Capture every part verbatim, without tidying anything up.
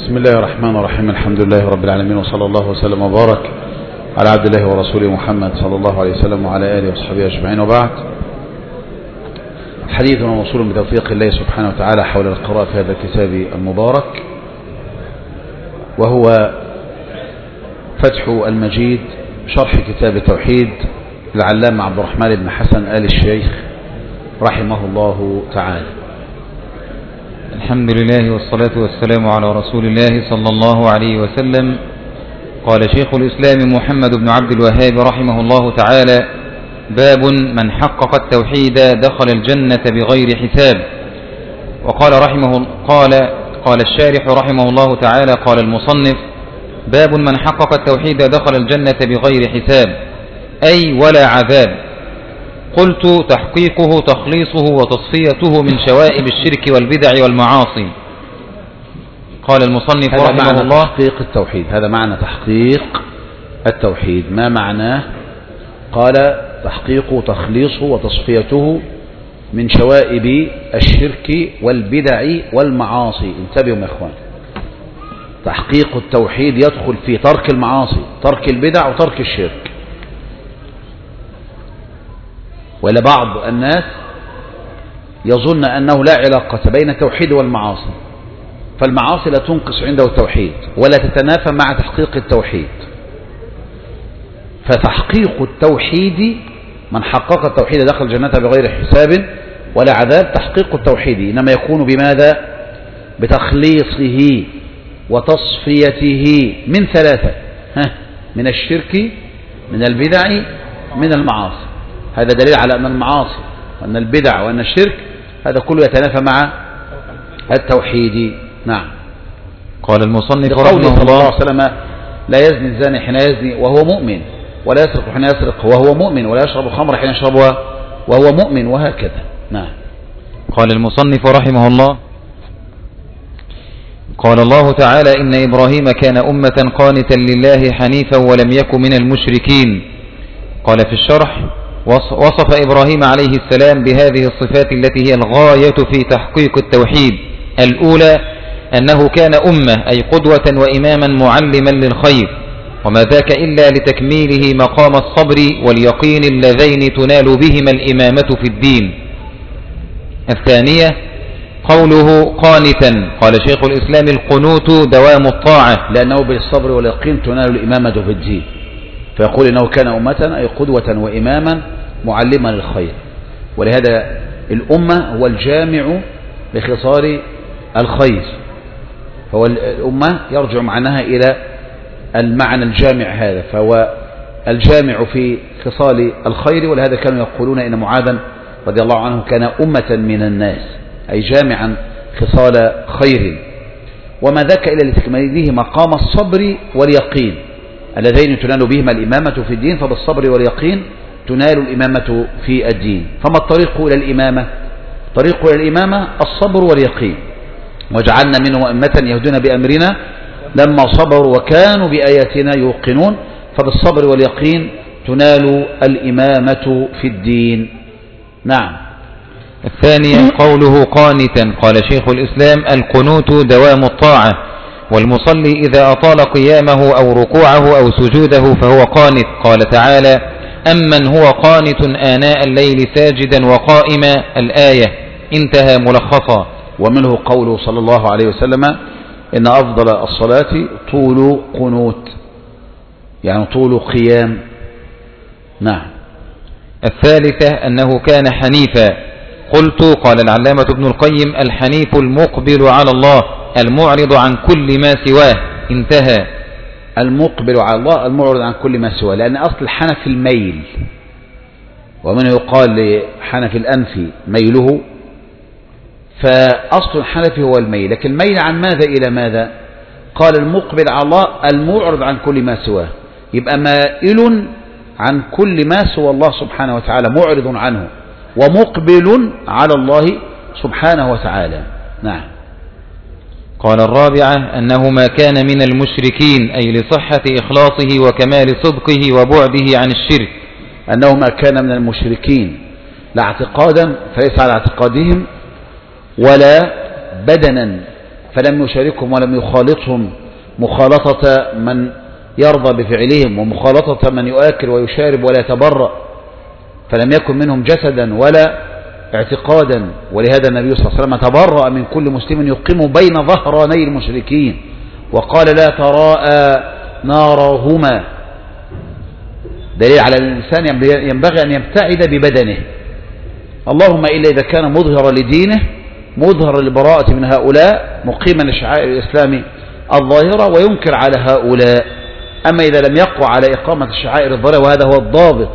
بسم الله الرحمن الرحيم. الحمد لله رب العالمين، وصلى الله وسلم وبارك على عبد الله ورسوله محمد صلى الله عليه وسلم وعلى آله وصحبه أجمعين، وبعد. حديثنا موصول بتوفيق الله سبحانه وتعالى حول القراءة في هذا الكتاب المبارك، وهو فتح المجيد شرح كتاب التوحيد العلامة عبد الرحمن بن حسن آل الشيخ رحمه الله تعالى. الحمد لله والصلاة والسلام على رسول الله صلى الله عليه وسلم. قال شيخ الإسلام محمد بن عبد الوهاب رحمه الله تعالى: باب من حقق التوحيد دخل الجنة بغير حساب. وقال رحمه قال قال الشارح رحمه الله تعالى: قال المصنف: باب من حقق التوحيد دخل الجنة بغير حساب، أي ولا عذاب. قلت: تحقيقه تخليصه وتصفيته من شوائب الشرك والبدع والمعاصي. قال المصنف رحمه الله: تحقيق التوحيد، هذا معنى تحقيق التوحيد. ما معناه؟ قال: تحقيقه تخليصه وتصفيته من شوائب الشرك والبدع والمعاصي. انتبهوا يا اخوان، تحقيق التوحيد يدخل في ترك المعاصي، ترك البدع وترك الشرك. ولا بعض الناس يظن أنه لا علاقة بين التوحيد والمعاصي، فالمعاصي لا تنقص عنده التوحيد ولا تتنافى مع تحقيق التوحيد. فتحقيق التوحيد، من حقق التوحيد دخل الجنة بغير حساب ولا عذاب. تحقيق التوحيد إنما يكون بماذا؟ بتخليصه وتصفيته من ثلاثة: من الشرك، من البدع، من المعاصي. هذا دليل على أن المعاصي وأن البدع وأن الشرك هذا كله يتنافى مع التوحيد. نعم. قال المصنف رحمه الله صلى الله عليه وسلم: لا يزني الزاني حين يزني وهو مؤمن، ولا يسرق حين يسرق وهو مؤمن، ولا يشرب الخمر حين يشربها وهو مؤمن، وهكذا. نعم. قال المصنف رحمه الله: قال الله تعالى: إن إبراهيم كان أمة قانتا لله حنيفا ولم يك من المشركين. قال في الشرح: وصف إبراهيم عليه السلام بهذه الصفات التي هي الغاية في تحقيق التوحيد. الأولى أنه كان أمة، أي قدوة وإماما معلما للخير، وما ذاك إلا لتكميله مقام الصبر واليقين اللذين تنال بهما الإمامة في الدين. الثانية قوله قانتا. قال شيخ الإسلام: القنوت دوام الطاعة، لأنه بالصبر واليقين تنال الإمامة في الدين. فيقول إنه كان أمة، أي قدوة وإماما معلما للخير. ولهذا الأمة هو الجامع لخصال الخير، فهو الأمة يرجع معناها إلى المعنى الجامع هذا، فهو الجامع في خصال الخير. ولهذا كانوا يقولون إن معاذا رضي الله عنه كان أمة من الناس، أي جامعا خصال خير. وما ذاك إلا لتكميله مقام الصبر واليقين اللذين تنال بهما الإمامة في الدين. فبالصبر واليقين تنال الإمامة في الدين. فما الطريق إلى الإمامة؟ طريق إلى الإمامة الصبر واليقين. وجعلنا منهم أمة يهدون بأمرنا لما صبروا وكانوا بآياتنا يوقنون. فبالصبر واليقين تنال الإمامة في الدين. نعم. الثانية قوله قانتا. قال شيخ الإسلام: القنوت دوام الطاعة، والمصلي إذا أطال قيامه أو ركوعه أو سجوده فهو قانت. قال تعالى: أمن هو قانت آناء الليل ساجدا وقائما. الآية انتهى ملخصا. ومنه قوله صلى الله عليه وسلم: إن أفضل الصلاة طول قنوت، يعني طول قيام. نعم. الثالثة أنه كان حنيفا. قلت: قال العلامة ابن القيم: الحنيف المقبل على الله، المعرض عن كل ما سواه. انتهى. المقبل على الله، المعرض عن كل ما سواه، لأن أصل الحنف الميل، ومن يقال لحنف الأنف ميله، فأصل الحنف هو الميل. لكن الميل عن ماذا إلى ماذا؟ قال: المقبل على الله المعرض عن كل ما سواه، يبقى مائل عن كل ما سوى الله سبحانه وتعالى، معرض عنه، ومقبل على الله سبحانه وتعالى. نعم. قال الرابعة أنه ما كان من المشركين، أي لصحة إخلاصه وكمال صدقه وبعده عن الشرك. أنه ما كان من المشركين، لا اعتقادا فليس على اعتقادهم، ولا بدنا فلم يشاركهم ولم يخالطهم مخالطة من يرضى بفعلهم ومخالطة من يؤكل ويشارب ولا يتبرأ، فلم يكن منهم جسدا ولا اعتقادا. ولهذا النبي صلى الله عليه وسلم تبرأ من كل مسلم يقيم بين ظهراني المشركين وقال لا تراءى نارهما، دليل على الإنسان ينبغي أن يبتعد ببدنه، اللهم إلا إذا كان مظهرا لدينه مظهر للبراءة من هؤلاء مقيما لشعائر الإسلام الظاهرة وينكر على هؤلاء. أما إذا لم يقوى على إقامة الشعائر الظاهرة، وهذا هو الضابط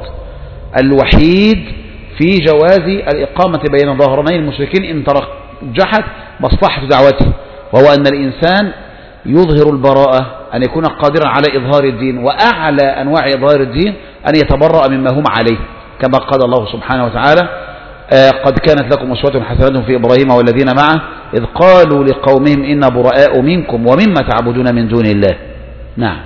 الوحيد في جواز الإقامة بين ظهراني المشركين إن ترجحت مصلحة دعوته، وهو أن الإنسان يظهر البراءة، أن يكون قادرا على إظهار الدين، وأعلى أنواع إظهار الدين أن يتبرأ مما هم عليه، كما قال الله سبحانه وتعالى آه قد كانت لكم أسوة حسنة في إبراهيم والذين معه إذ قالوا لقومهم إنا براء منكم ومما تعبدون من دون الله. نعم.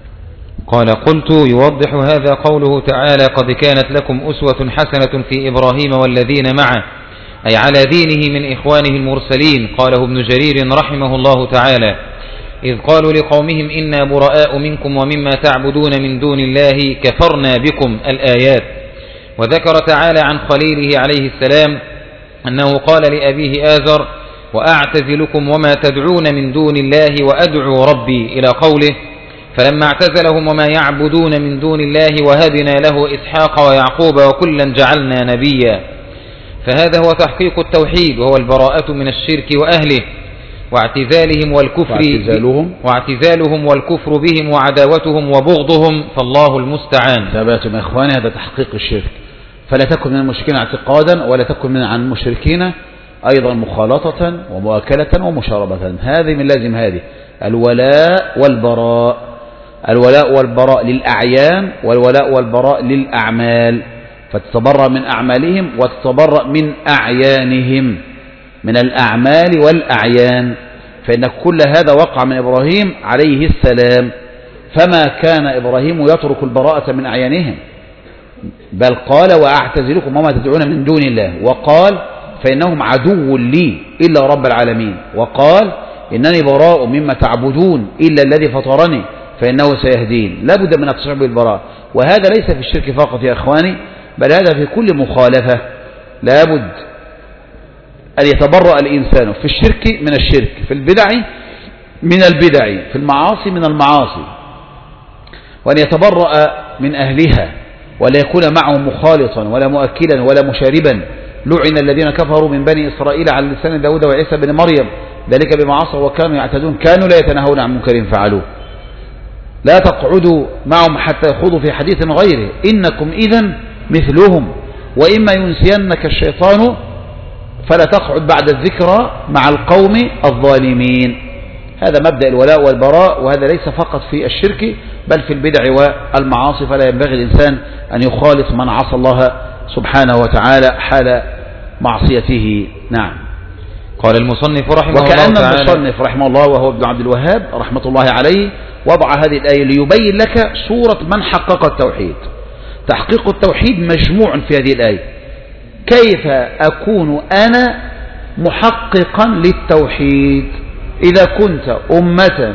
قال قلت يوضح هذا قوله تعالى قد كانت لكم أسوة حسنة في إبراهيم والذين معه، أي على دينه من إخوانه المرسلين. قاله ابن جرير رحمه الله تعالى إذ قالوا لقومهم إنا براء منكم ومما تعبدون من دون الله كفرنا بكم الآيات. وذكر تعالى عن خليله عليه السلام أنه قال لأبيه آزر وأعتزلكم وما تدعون من دون الله وأدعو ربي إلى قوله فلما اعتزلهم وما يعبدون من دون الله وهبنا له إسحاق ويعقوب وكلا جعلنا نبيا. فهذا هو تحقيق التوحيد وهو البراءة من الشرك وأهله واعتزالهم والكفر واعتزالهم, واعتزالهم والكفر بهم وعداوتهم وبغضهم، فالله المستعان. ثباتم يا إخواني، هذا تحقيق الشرك، فلا تكن من المشركين اعتقادا ولا تكن من عن المشركين أيضا مخالطة ومؤاكلة ومشاربة. هذه من لازم هذه الولاء والبراء، الولاء والبراء للأعيان والولاء والبراء للأعمال، فتتبرأ من أعمالهم وتتبرأ من أعيانهم، من الأعمال والأعيان، فإن كل هذا وقع من إبراهيم عليه السلام، فما كان إبراهيم يترك البراءة من أعيانهم، بل قال وأعتزلكم وما تدعون من دون الله، وقال فإنهم عدو لي إلا رب العالمين، وقال إنني براء مما تعبدون إلا الذي فطرني فإنه سيهدين. لا بد من التصريح بالبراءة، وهذا ليس في الشرك فقط يا إخواني، بل هذا في كل مخالفة لا بد أن يتبرأ الإنسان في الشرك من الشرك، في البدع من البدع، في المعاصي من المعاصي، وأن يتبرأ من أهلها ولا يكون معهم مخالطا ولا مؤكلا ولا مشاربا. لعن الذين كفروا من بني إسرائيل على لسان داود وعيسى بن مريم ذلك بما عصوا وكانوا يعتدون كانوا لا يتناهون عن منكر فعلوه. لا تقعدوا معهم حتى يخوضوا في حديث غيره إنكم إذن مثلهم وإما ينسينك الشيطان فلا تقعد بعد الذكرى مع القوم الظالمين. هذا مبدأ الولاء والبراء، وهذا ليس فقط في الشرك بل في البدع والمعاصي، فلا ينبغي الإنسان أن يخالط من عصى الله سبحانه وتعالى حال معصيته. نعم. قال المصنف رحمه الله وكأن تعالى المصنف رحمه الله وهو ابن عبد الوهاب رحمة الله عليه وضع هذه الآية ليبين لك صورة من حقق التوحيد. تحقيق التوحيد مجموع في هذه الآية. كيف أكون أنا محققا للتوحيد إذا كنت أمة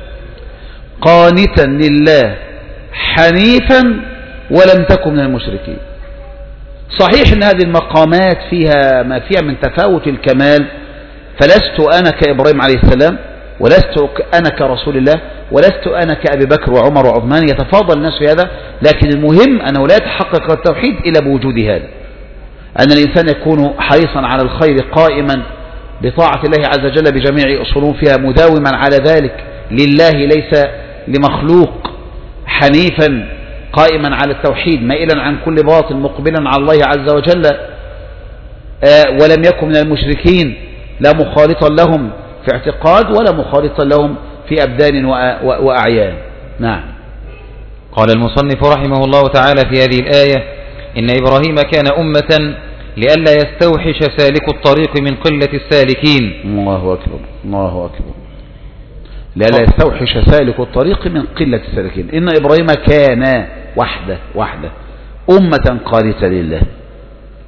قانتا لله حنيفا ولم تكن من المشركين؟ صحيح أن هذه المقامات فيها ما فيها من تفاوت الكمال، فلست أنا كإبراهيم عليه السلام ولست أنا كرسول الله ولست أنا كأبي بكر وعمر وعثمان، يتفاضل الناس في هذا، لكن المهم أنه لا يتحقق التوحيد إلا بوجود هذا، أن الإنسان يكون حريصا على الخير قائما بطاعة الله عز وجل بجميع أصوله فيها مداوما على ذلك لله ليس لمخلوق، حنيفا قائما على التوحيد مائلا عن كل باطل مقبلا على الله عز وجل، ولم يكن من المشركين، لا مخالطا لهم في اعتقاد ولا مخالطا لهم في أبدان وأعيان. نعم. قال المصنف رحمه الله تعالى في هذه الآية إن إبراهيم كان أمة لئلا يستوحش سالك الطريق من قلة السالكين. الله أكبر الله أكبر. لئلا يستوحش سالك الطريق من قلة السالكين. إن إبراهيم كان وحده وحده أمة قانتة لله،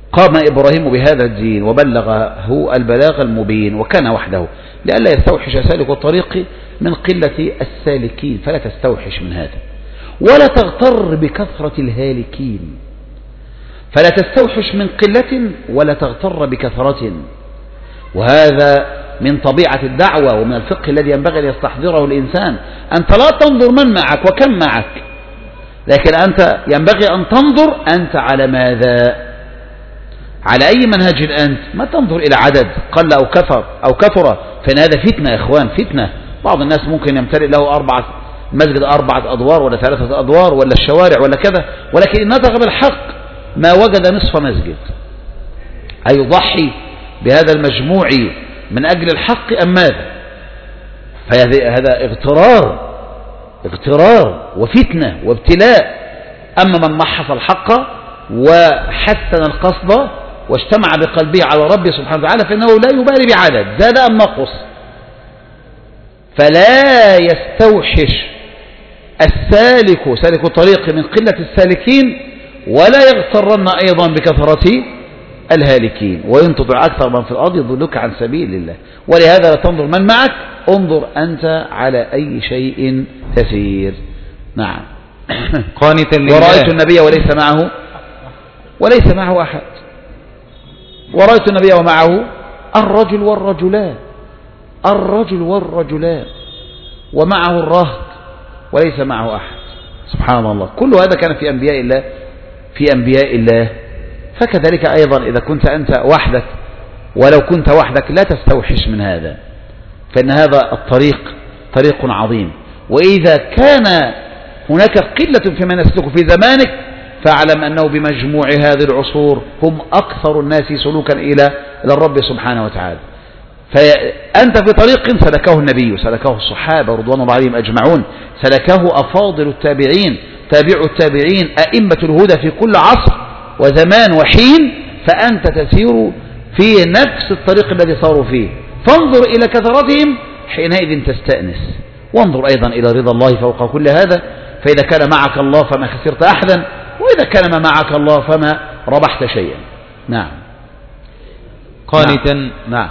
قام إبراهيم بهذا الدين وبلغه البلاغ المبين وكان وحده، لئلا يستوحش سالك الطريق من قلة السالكين، فلا تستوحش من هذا، ولا تغتر بكثرة الهالكين، فلا تستوحش من قلة ولا تغتر بكثرة. وهذا من طبيعة الدعوة ومن الفقه الذي ينبغي أن يستحضره الإنسان. أنت لا تنظر من معك وكم معك، لكن أنت ينبغي أن تنظر أنت على ماذا، على أي منهج أنت. ما تنظر إلى عدد قل أو كثر أو كثر، فإن هذا فتنة يا إخوان، فتنة. بعض الناس ممكن يمتلئ له أربعة مسجد أربعة أدوار ولا ثلاثة أدوار ولا الشوارع ولا كذا، ولكن إن نطق بالحق ما وجد نصف مسجد. أيضحي بهذا المجموع من أجل الحق أم ماذا؟ فهذا اغترار اغترار وفتنة وابتلاء. أما من محص الحق وحسن القصد واجتمع بقلبه على ربه سبحانه وتعالى فإنه لا يبالي بعدد زاد أم نقص. فلا يستوحش السالك سالك الطريق من قلة السالكين، ولا يغترن أيضا بكثرة الهالكين، وإن تطع أكثر من في الأرض يضلك عن سبيل الله. ولهذا لا تنظر من معك، انظر أنت على أي شيء تسير. نعم. قانتا لله. ورأيت النبي وليس معه وليس معه أحد، ورأيت النبي ومعه الرجل والرجلان الرجل والرجلان ومعه الرهط وليس معه أحد. سبحان الله. كل هذا كان في أنبياء الله في أنبياء الله. فكذلك أيضا إذا كنت أنت وحدك، ولو كنت وحدك لا تستوحش من هذا، فإن هذا الطريق طريق عظيم. وإذا كان هناك قلة في من يسلك في زمانك، فاعلم أنه بمجموع هذه العصور هم أكثر الناس سلوكا إلى الرب سبحانه وتعالى. فأنت في طريق سلكه النبي، سلكه الصحابة رضوان الله عليهم أجمعون، سلكه أفاضل التابعين، تابع التابعين، أئمة الهدى في كل عصر وزمان وحين، فأنت تسير في نفس الطريق الذي صاروا فيه. فانظر إلى كثرتهم حينئذ تستأنس، وانظر أيضا إلى رضا الله فوق كل هذا. فإذا كان معك الله فما خسرت أحدا، وإذا كان ما معك الله فما ربحت شيئا. نعم. قانتا. نعم, نعم.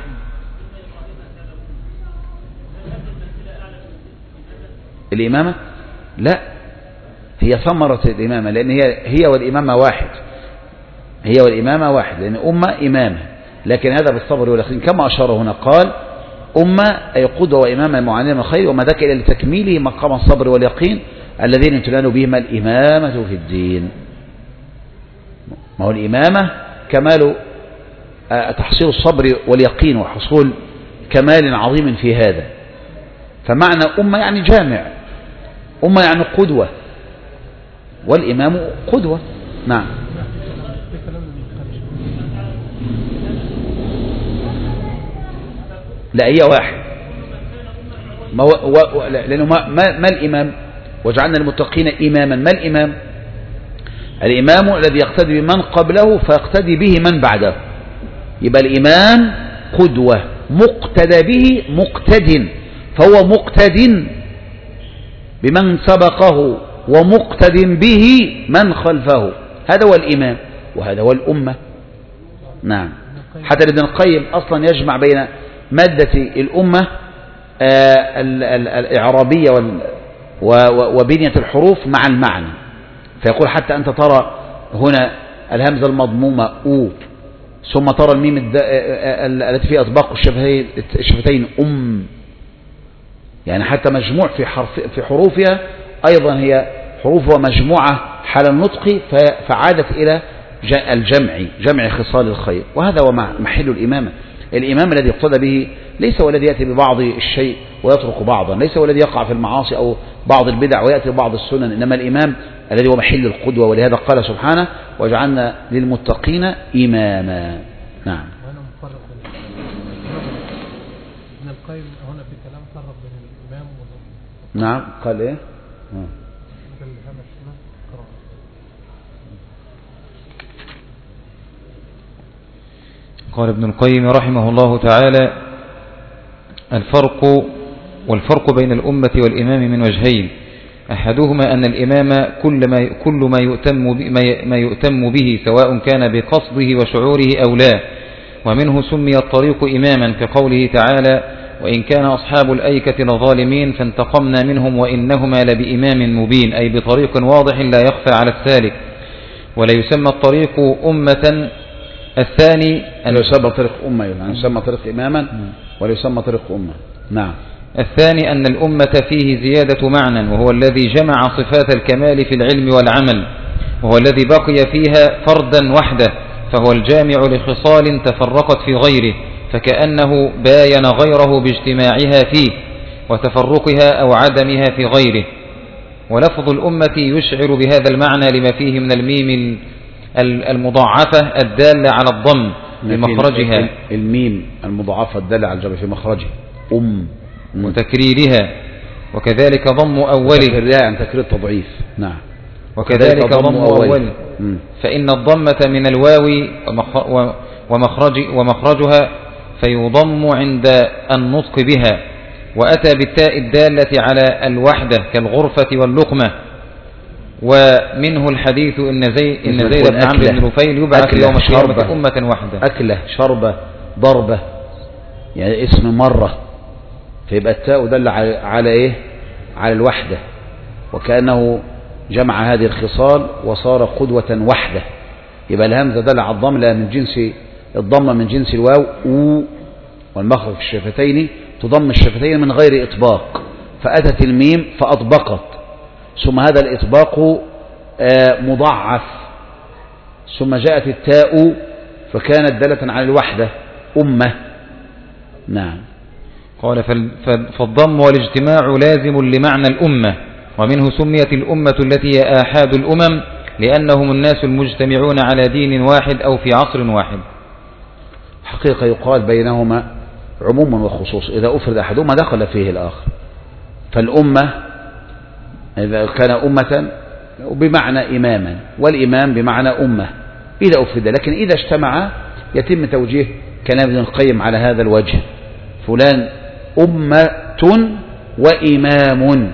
الإمامة لا، هي ثمرة الإمامة، لأن هي هي والإمامة واحد، هي والإمامة واحد، لأن أمة إمامة، لكن هذا بالصبر واليقين كما أشار هنا. قال أمة أي قدوة وإمامة معلمة الخير، وما ذاك إلى لتكميله مقام الصبر واليقين الذين تنال بهما الإمامة في الدين. ما هو الإمامة كمال تحصيل الصبر واليقين وحصول كمال عظيم في هذا. فمعنى أمة يعني جامع، أمة يعني قدوة، والإمام قدوة. نعم. لا هي واحد، ما هو لأنه ما, ما, ما الإمام وجعلنا المتقين إماما. ما الإمام؟ الإمام الذي يقتدي بمن قبله فيقتدي به من بعده. يبقى الإمام قدوة، مقتدى به مقتد، فهو مقتد بمن سبقه ومقتد به من خلفه. هذا هو الإمام، وهذا هو الأمة. نعم. حتى ابن القيم أصلا يجمع بين مادة الأمة الإعرابية وبنية الحروف مع المعنى، فيقول حتى أنت ترى هنا الهمزة المضمومة أو، ثم ترى الميم التي فيها أطباق الشفتين أم، يعني حتى مجموع في حرف في حروفها أيضا هي حروفها مجموعة حال النطق، فعادت إلى الجمع، جمع خصال الخير. وهذا هو محل الإمامة. الإمام الذي يقتدى به ليس هو الذي يأتي ببعض الشيء ويترك بعضا، ليس هو الذي يقع في المعاصي أو بعض البدع ويأتي ببعض السنن، إنما الإمام الذي هو محل القدوة. ولهذا قال سبحانه وجعلنا للمتقين إماما. نعم. وأنا مفرق ابن القيم هنا في كلام فرق بين الإمام والإمام. نعم. قال إيه؟ آه. قال ابن القيم رحمه الله تعالى: الفرق والفرق بين الأمة والإمام من وجهين: أحدهما أن الإمام كل ما كل ما يؤتم ما يؤتم به سواء كان بقصده وشعوره أو لا، ومنه سمي الطريق إماما كقوله تعالى: وإن كان أصحاب الأيكة لظالمين فانتقمنا منهم وإنهما لبإمام مبين، أي بطريق واضح لا يخفى على السالك. ولا يسمى الطريق أمة. الثاني أن يسمى طريق أمة، يعني يسمى طريق إماما ولا يسمى طريق أمة. نعم. الثاني أن الأمة فيه زيادة معنى، وهو الذي جمع صفات الكمال في العلم والعمل، وهو الذي بقي فيها فردا وحده، فهو الجامع لخصال تفرقت في غيره، فكأنه باين غيره باجتماعها فيه وتفرقها أو عدمها في غيره. ولفظ الأمة يشعر بهذا المعنى لما فيه من الميم المضاعفة الدالة على الضم بمخرجها، الميم المضاعفة الدالة على الجر في مخرجها أم وتكريرها، وكذلك ضم أوله عن تكرير التضعيف. نعم. وكذلك ضم أوله، فإن الضمة من الواو ومخرج ومخرجها فيضم عند النطق بها. وأتى بالتاء الدالة على الوحدة كالغرفة واللقمة. ومنه الحديث إن زيد إن زيد بن عمرو بن نفيل يبعث يوم القيامة أمة واحدة. أكلة، شربة، ضربة، يعني اسم مرة، فيبقى التاء دل على إيه؟ على الوحدة، وكأنه جمع هذه الخصال وصار قدوة وحدة. يبقى الهمزة دل على الضم، لا من جنس الضمة من جنس الواو أو، والمخرج في الشفتين تضم الشفتين من غير إطباق، فأتت الميم فأطبقت، ثم هذا الإطباق مضاعف، ثم جاءت التاء فكانت دالة على الوحدة أمة. نعم. قال فالضم والاجتماع لازم لمعنى الأمة، ومنه سميت الأمة التي هي آحاد الأمم لأنهم الناس المجتمعون على دين واحد أو في عصر واحد. حقيقة يقال بينهما عموم وخصوص، إذا أفرد أحدهما دخل فيه الآخر، فالأمة إذا كان أمة بمعنى إماما، والإمام بمعنى أمة إذا أفرد، لكن إذا اجتمع يتم توجيه كلام ابن القيم على هذا الوجه: فلان أمة وإمام،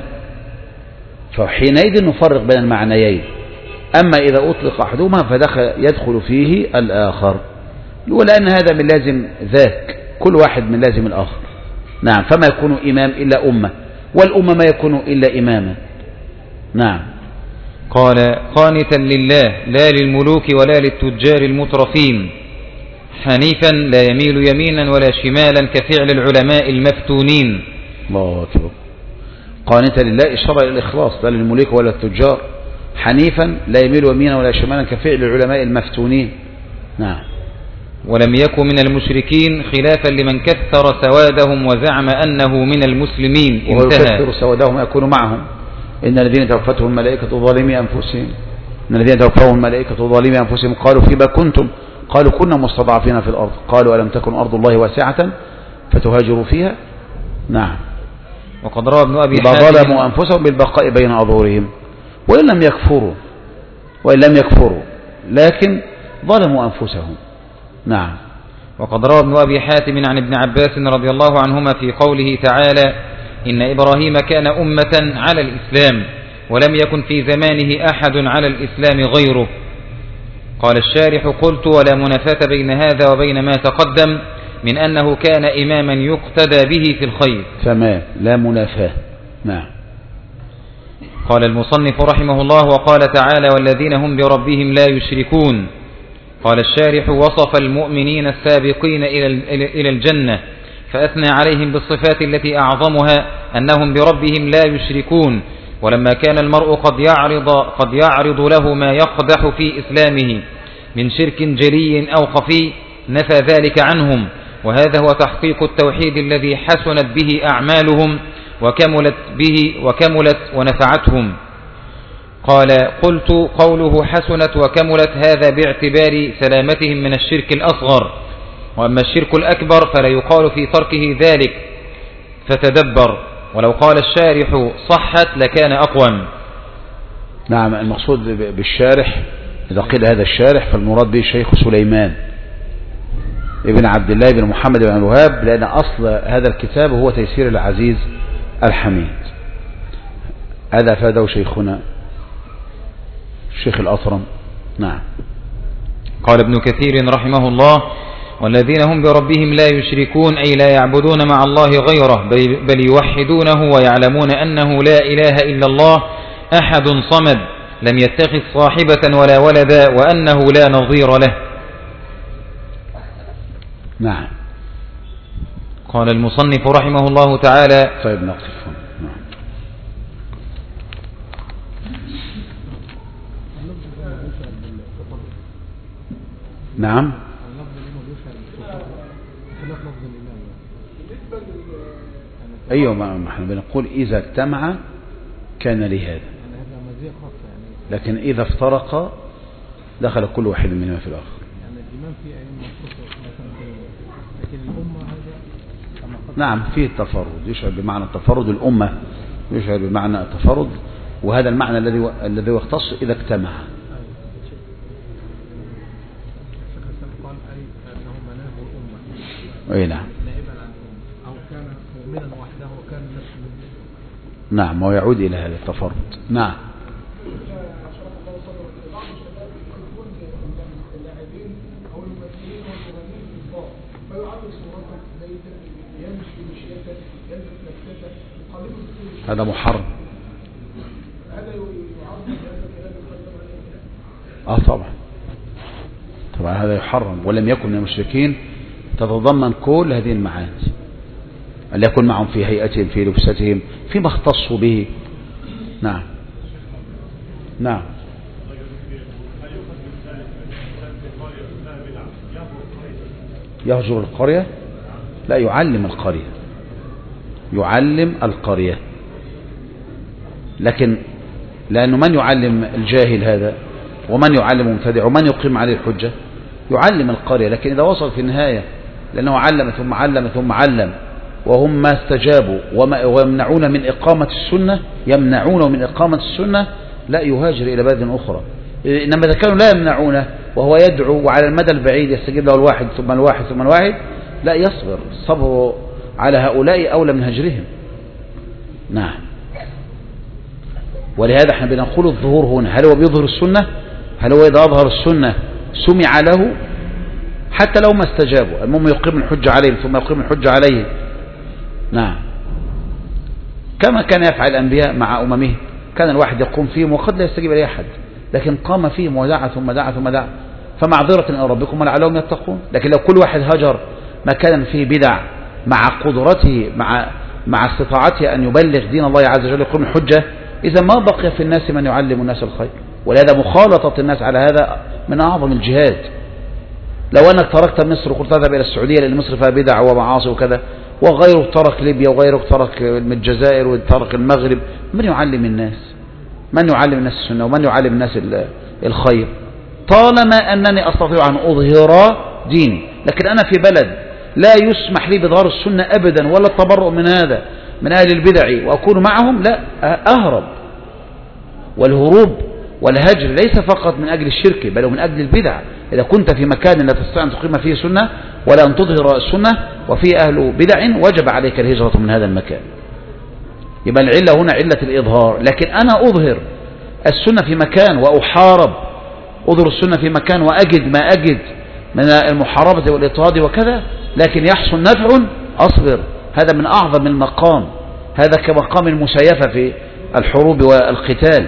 فحينئذ نفرق بين المعنيين. أما إذا أطلق أحدهما فدخل يدخل فيه الآخر، ولأن هذا من لازم ذاك، كل واحد من لازم الآخر. نعم. فما يكون إمام إلا أمة، والأمة ما يكون إلا إماما. نعم. قال: قانتا لله لا للملوك ولا للتجار المترفين، حنيفا لا يميل يمينا ولا شمالا كفعل العلماء المفتونين. الله أكبر. قانتا لله إشارة إلى الإخلاص، لا للملوك ولا التجار. حنيفا لا يميل يمينا ولا شمالا كفعل العلماء المفتونين. نعم. ولم يكن من المشركين خلافا لمن كثر سوادهم وزعم أنه من المسلمين. انتهى. ويكثر سوادهم يكون معهم. إن الذين توفتهم الملائكة ظالمي أنفسهم إن الذين توفتهم الملائكة ظالمي أنفسهم قالوا فيما كنتم قالوا كنا مستضعفين في الأرض قالوا ألم تكن أرض الله واسعة فتهاجروا فيها. نعم. وقد روى ابن أبي حاتم ظلموا أنفسهم بالبقاء بين أظهرهم، وإن لم يكفروا وإن لم يكفروا لكن ظلموا أنفسهم. نعم. وقد روى ابن أبي حاتم عن ابن عباس رضي الله عنهما في قوله تعالى: إن إبراهيم كان أمة على الإسلام ولم يكن في زمانه أحد على الإسلام غيره. قال الشارح: قلت: ولا منافاة بين هذا وبين ما تقدم من أنه كان إماما يقتدى به في الخير. تمام، لا منافاة. نعم. قال المصنف رحمه الله: وقال تعالى: والذين هم بربهم لا يشركون. قال الشارح: وصف المؤمنين السابقين إلى الجنة فأثنى عليهم بالصفات التي أعظمها أنهم بربهم لا يشركون. ولما كان المرء قد يعرض, قد يعرض له ما يقدح في إسلامه من شرك جلي أو خفي نفى ذلك عنهم، وهذا هو تحقيق التوحيد الذي حسنت به أعمالهم وكملت به وكملت ونفعتهم. قال: قلت: قوله حسنت وكملت هذا باعتبار سلامتهم من الشرك الأصغر، وأما الشرك الأكبر فلا يقال في تركه ذلك فتدبر، ولو قال الشارح صحت لكان أقوم. نعم. المقصود بالشارح إذا قيل هذا الشارح فالمراد به الشيخ سليمان ابن عبد الله بن محمد بن الوهاب، لأن أصل هذا الكتاب هو تيسير العزيز الحميد. هذا فاده شيخنا الشيخ الأطرم. نعم. قال ابن كثير رحمه الله: والذين هم بربهم لا يشركون، أي لا يعبدون مع الله غيره، بل يوحدونه ويعلمون أنه لا إله إلا الله أحد صمد لم يتخذ صاحبة ولا ولدا، وأنه لا نظير له. نعم. قال المصنف رحمه الله تعالى: طيب نقف. نعم. نعم. أيوة، ما احنا بنقول إذا اجتمع كان لهذا، لكن إذا افترق دخل كل واحد منهما في الآخر. نعم، فيه التفرد يشعر بمعنى التفرد، الأمة يشعر بمعنى التفرد، وهذا المعنى الذي الذي يختص إذا اجتمع. أي نعم. نعم، ويعود إلى هذا التفرد. نعم. هذا محرم. اه طبعا طبعا هذا يحرم، ولم يكن من المشركين، تتضمن كل هذه المعاني، أن يكون معهم في هيئتهم، في لبستهم، فيما اختصوا به. نعم. نعم. يهجر القرية؟ لا، يعلم القرية، يعلم القرية، لكن لأنه من يعلم الجاهل هذا، ومن يعلم مبتدع، ومن يقيم عليه الحجة؟ يعلم القرية. لكن إذا وصل في النهاية لأنه علم ثم علم ثم علم وهم ما استجابوا ويمنعون من إقامة السنة، يمنعون من إقامة السنة، لا يهاجر إلى بلد أخرى. إنما إذا كانوا لا يمنعونه وهو يدعو وعلى المدى البعيد يستجيب له الواحد ثم الواحد ثم الواحد، لا يصبر. الصبر على هؤلاء أولى من هجرهم. نعم. ولهذا احنا بنقول الظهور هنا، هل هو بيظهر السنة؟ هل هو إذا أظهر السنة سمع له حتى لو ما استجابوا؟ المهم يقيم الحجة عليهم ثم يقيم الحجة عليه. نعم. كما كان يفعل الأنبياء مع أممهم، كان الواحد يقوم فيهم وقد لا يستجيب إليه أحد، لكن قام فيهم ودعا ثم دعا ثم دعا، فمعذرة إلى ربكم ولعلهم يتقون. لكن لو كل واحد هجر مكانا فيه بدع مع قدرته مع مع استطاعته أن يبلغ دين الله عز وجل يقيم الحجة، إذا ما بقي في الناس من يعلم الناس الخير. ولهذا مخالطة الناس على هذا من أعظم الجهاد. لو أنك تركت مصر وقلت تذهب إلى السعودية لأن مصر فيها بدع ومعاصي وكذا، وغيرك ترك ليبيا وغيرك ترك الجزائر وترك المغرب، من يعلم الناس؟ من يعلم الناس السنة ومن يعلم الناس الخير؟ طالما أنني أستطيع أن أظهر ديني، لكن أنا في بلد لا يسمح لي بظهار السنة أبدا ولا التبرؤ من هذا من أهل البدع وأكون معهم، لا، أهرب. والهروب والهجر ليس فقط من أجل الشرك بل من أجل البدع. إذا كنت في مكان لا تستطيع أن تقيم فيه سنة ولا أن تظهر السنة وفيه أهل بدع، وجب عليك الهجرة من هذا المكان. يبقى العلة هنا علة الإظهار. لكن أنا أظهر السنة في مكان وأحارب، أظهر السنة في مكان وأجد ما أجد من المحاربة والإضطهاد وكذا، لكن يحصل نفع، أصبر. هذا من أعظم المقام، هذا كمقام المسايفة في الحروب والقتال.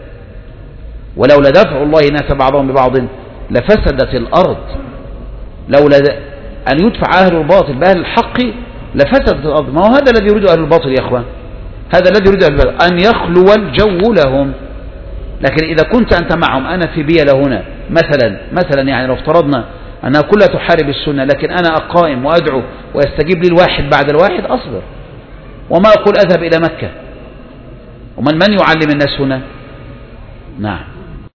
ولولا دفع الله الناس بعضهم ببعض لفسدت الأرض. لولا أن يدفع أهل الباطل بأهل الحق لفسدت الأرض. ما هو هذا الذي يريد أهل الباطل يا أخوان، هذا الذي يريد أهل الباطل، أن يخلو الجو لهم. لكن إذا كنت أنت معهم، أنا في بيئة هنا مثلا مثلا يعني لو افترضنا أنها كلها تحارب السنة، لكن أنا أقائم وأدعو ويستجيب لي الواحد بعد الواحد، أصبر. وما أقول أذهب إلى مكة، ومن من يعلم الناس هنا؟ نعم.